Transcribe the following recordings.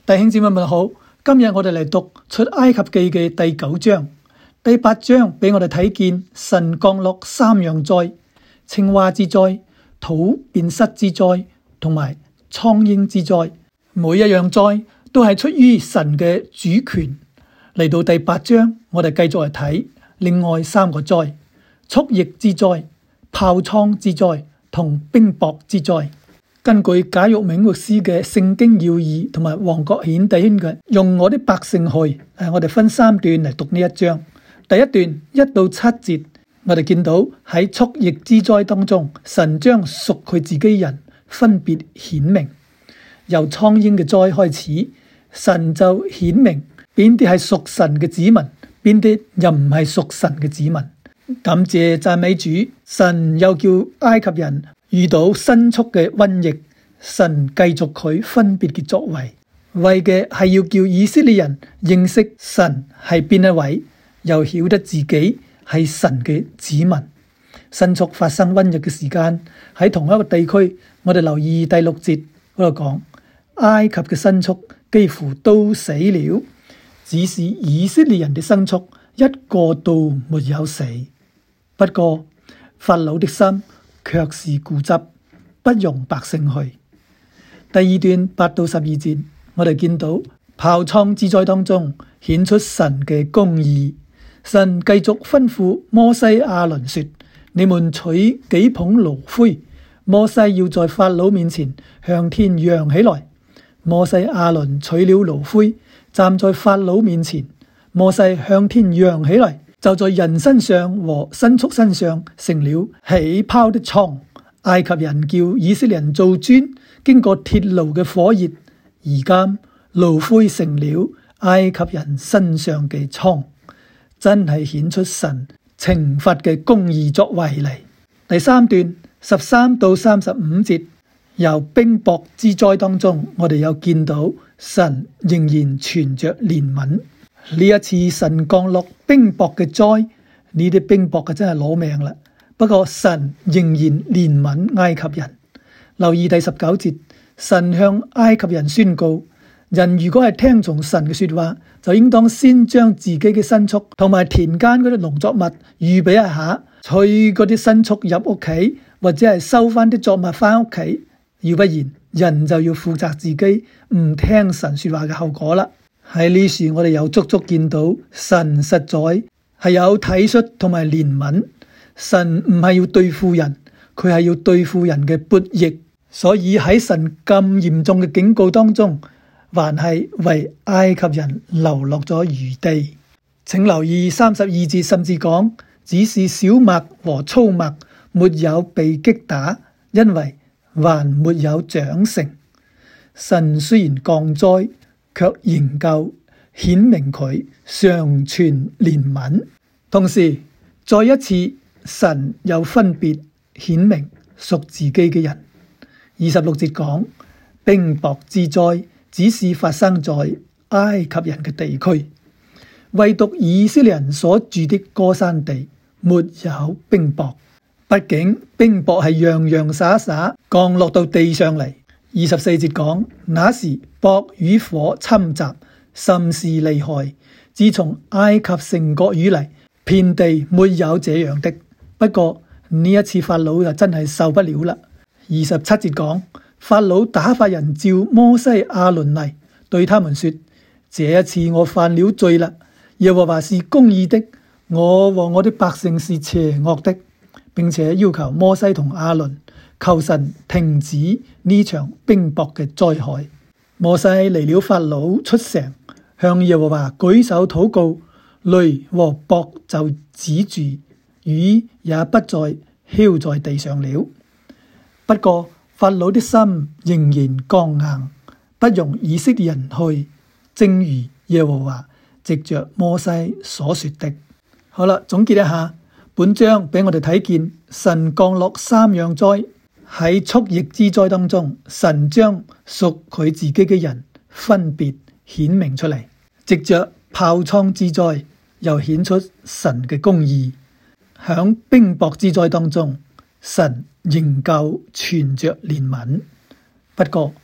弟兄姊妹們好，今日我哋嚟讀出埃及記嘅第9章。第8章俾我哋睇見神降落3樣災：青蛙之災、土變虱之災同埋蒼蠅之災。每一樣災都係出於神嘅主權。嚟到第8章，我哋繼續嚟睇另外3個災：畜疫之災、疱瘡之災同冰雹之災。根據賈玉銘牧師嘅聖經要義同埋黃國顯弟兄嘅用我的百姓去，我哋分3段嚟讀呢一章。第一段1到7節，我哋見到喺畜疫之災當中，神將屬佢自己人分別顯明。由蒼蠅嘅災開始，神就顯明邊啲係屬神嘅子民，邊啲又唔係屬神嘅子民。感謝讚美主，神又叫埃及人遇到牲畜嘅瘟疫，神繼續佢分別嘅作為，為嘅係要叫以色列人認識神係邊一位，又曉得自己係神嘅子民。牲畜發生瘟疫嘅時間喺同一個地區，我哋留意第6節嗰度講，埃及嘅牲畜幾乎都死了，只是以色列人嘅牲畜一個都沒有死。不過法老的心卻是固執，不容百姓去。第2段8到12節，我哋見到疱瘡之災當中顯出神嘅公義。神繼續吩咐摩西亞倫說：你們取幾捧爐灰，摩西要在法老面前向天揚起來。摩西亞倫取了爐灰，站在法老面前，摩西向天揚起來，就在人身上和牲畜身上成了起泡的瘡。埃及人叫以色列人做磚，經過鐵爐嘅火熱，而今爐灰成了埃及人身上嘅瘡，真係顯出神懲罰嘅公義作為嚟。第3段13到35節，由冰雹之災當中，我哋有見到神仍然存着憐憫。呢一次神降落冰雹嘅災，呢啲冰雹嘅真係攞命啦。不過神仍然憐憫埃及人。留意第19節，神向埃及人宣告：人如果係聽從神嘅說話，就應當先將自己嘅牲畜同埋田間嗰啲農作物預備一下，取嗰啲牲畜入屋企，或者係收翻啲作物翻屋企。要不然，人就要負責自己唔聽神說話嘅後果啦。喺呢時，我哋又足足見到神實在係有體恤同埋憐憫。神唔係要對付人，佢係要對付人嘅悖逆。所以喺神咁嚴重嘅警告當中，還係為埃及人留落咗餘地。請留意32節，甚至講只是小麥和粗麥沒有被擊打，因為還沒有長成。神雖然降災，卻仍舊顯明佢常存憐憫。同時再一次，神又分別顯明屬自己嘅人。26節講冰雹之災只是發生在埃及人嘅地區，唯獨以色列人所住的歌珊地沒有冰雹。畢竟冰雹係洋洋灑灑降落到地上嚟。24節講，那時雹與火侵襲，甚是厲害。自從埃及成國以嚟，遍地沒有這樣的。不過呢一次法老就真係受不了啦。27節講，法老打發人召摩西亞倫嚟，對他們說：這一次我犯了罪啦，耶和華是公義的，我和我的百姓是邪惡的，並且要求摩西同亞倫求神停止呢場冰雹嘅災害。摩西離了法老出城，向耶和華舉手禱告，雷和雹就止住，雨也不再澆在地上了。不過法老的心仍然剛硬，不容以色列人去，正如耶和華藉着摩西所說的。好啦，總結一下，本章俾我哋睇見神降落3樣災。喺畜疫之災當中，神將屬佢自己嘅人分別顯明出嚟，藉着疱瘡之災又顯出神嘅公義。響冰雹之災當中，神仍舊存着憐憫。不過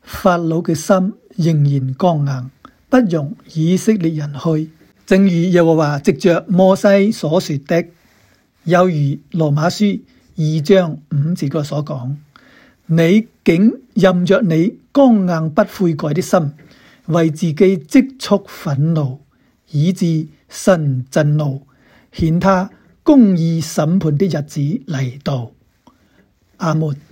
法老嘅心仍然剛硬，不容以色列人去。正如耶和華藉着摩西所說的，又如羅馬書2章5節嗰所講，你竟任着你剛硬不悔改的心，為自己積蓄憤怒，以致神震怒，顯他公義審判的日子嚟到。阿門。